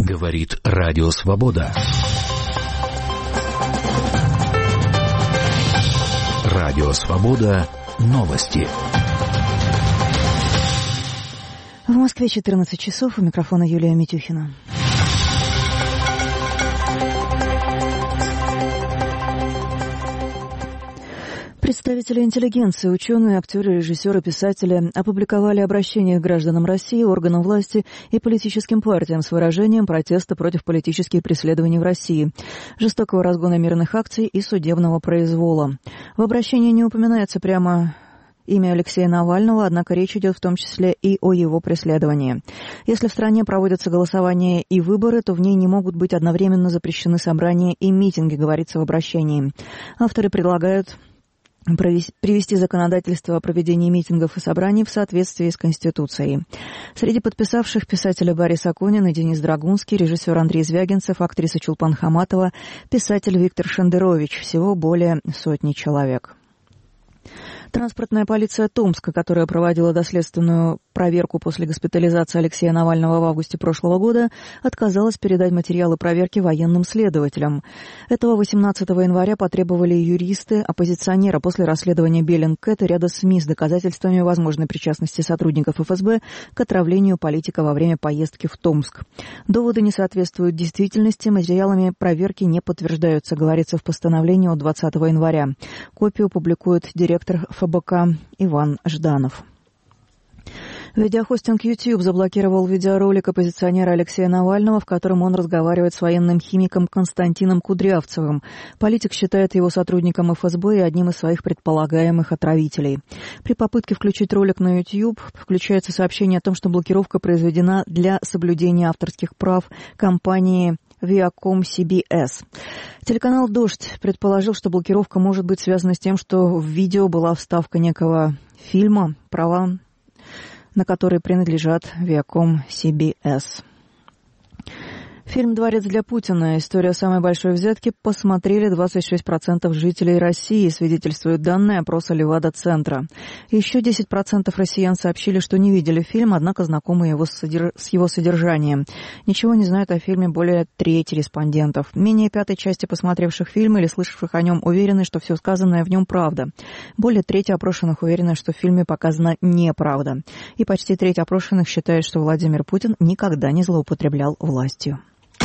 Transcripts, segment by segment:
Говорит Радио Свобода. Радио Свобода. Новости. В Москве 14 часов. У микрофона Юлия Митюхина. Представители интеллигенции, ученые, актеры, режиссеры, писатели опубликовали обращение к гражданам России, органам власти и политическим партиям с выражением протеста против политических преследований в России, жестокого разгона мирных акций и судебного произвола. В обращении не упоминается прямо имя Алексея Навального, однако речь идет в том числе и о его преследовании. Если в стране проводятся голосования и выборы, то в ней не могут быть одновременно запрещены собрания и митинги, говорится в обращении. Авторы предлагают привести законодательство о проведении митингов и собраний в соответствии с Конституцией. Среди подписавших писатели Борис Акунин и Денис Драгунский, режиссер Андрей Звягинцев, актриса Чулпан Хаматова, писатель Виктор Шендерович. Всего более 100 человек. Транспортная полиция Томска, которая проводила доследственную проверку после госпитализации Алексея Навального в августе прошлого года, отказалась передать материалы проверки военным следователям. Этого 18 января потребовали юристы оппозиционера после расследования Bellingcat и ряда СМИ с доказательствами возможной причастности сотрудников ФСБ к отравлению политика во время поездки в Томск. Доводы не соответствуют действительности, материалами проверки не подтверждаются, говорится в постановлении от 20 января. Копию публикует директор ФБК Иван Жданов. Видеохостинг YouTube заблокировал видеоролик оппозиционера Алексея Навального, в котором он разговаривает с военным химиком Константином Кудрявцевым. Политик считает его сотрудником ФСБ и одним из своих предполагаемых отравителей. При попытке включить ролик на YouTube включается сообщение о том, что блокировка произведена для соблюдения авторских прав компании Viacom CBS. Телеканал «Дождь» предположил, что блокировка может быть связана с тем, что в видео была вставка некого фильма, права на который принадлежат Viacom CBS. Фильм «Дворец для Путина. История самой большой взятки» посмотрели 26% жителей России, свидетельствуют данные опроса Левада-центра. Еще 10% россиян сообщили, что не видели фильм, однако знакомы с его содержанием. Ничего не знают о фильме более трети респондентов. Менее пятой части посмотревших фильм или слышавших о нем уверены, что все сказанное в нем правда. Более трети опрошенных уверены, что в фильме показана неправда. И почти треть опрошенных считает, что Владимир Путин никогда не злоупотреблял властью.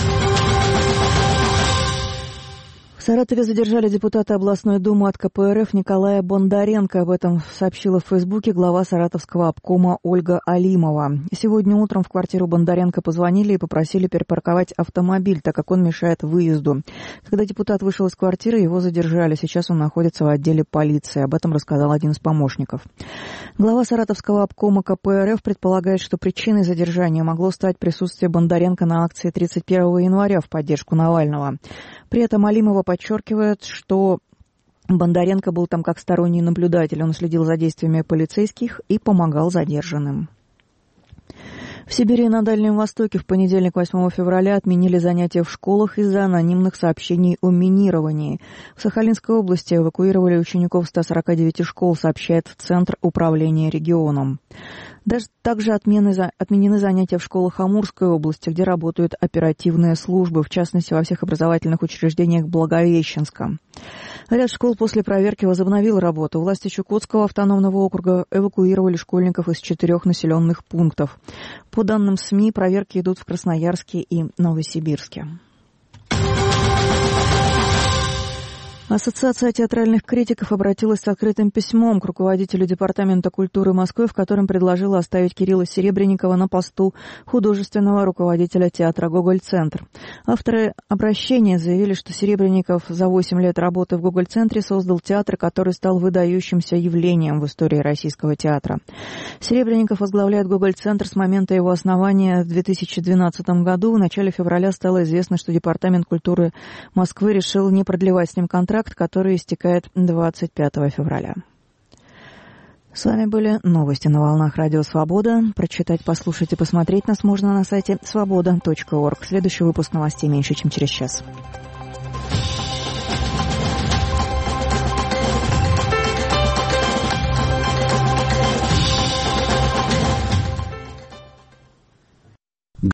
В Саратове задержали депутата областной думы от КПРФ Николая Бондаренко. Об этом сообщила в Фейсбуке глава Саратовского обкома Ольга Алимова. Сегодня утром в квартиру Бондаренко позвонили и попросили перепарковать автомобиль, так как он мешает выезду. Когда депутат вышел из квартиры, его задержали. Сейчас он находится в отделе полиции. Об этом рассказал один из помощников. Глава Саратовского обкома КПРФ предполагает, что причиной задержания могло стать присутствие Бондаренко на акции 31 января в поддержку Навального. При этом Алимова подчеркивает, что Бондаренко был там как сторонний наблюдатель. Он следил за действиями полицейских и помогал задержанным. В Сибири и на Дальнем Востоке в понедельник, 8 февраля, отменили занятия в школах из-за анонимных сообщений о минировании. В Сахалинской области эвакуировали учеников 149 школ, сообщает Центр управления регионом. Также отменены занятия в школах Амурской области, где работают оперативные службы, в частности, во всех образовательных учреждениях Благовещенска. Ряд школ после проверки возобновил работу. Власти Чукотского автономного округа эвакуировали школьников из 4 населенных пунктов. По данным СМИ, проверки идут в Красноярске и Новосибирске. Ассоциация театральных критиков обратилась с открытым письмом к руководителю Департамента культуры Москвы, в котором предложила оставить Кирилла Серебренникова на посту художественного руководителя театра «Гоголь-центр». Авторы обращения заявили, что Серебренников за 8 лет работы в «Гоголь-центре» создал театр, который стал выдающимся явлением в истории российского театра. Серебренников возглавляет «Гоголь-центр» с момента его основания в 2012 году. В начале февраля стало известно, что Департамент культуры Москвы решил не продлевать с ним контракт, который истекает 25 февраля. С вами были новости на волнах Радио Свобода. Прочитать, послушать и посмотреть нас можно на сайте svoboda.org. Следующий выпуск новостей меньше, чем через час.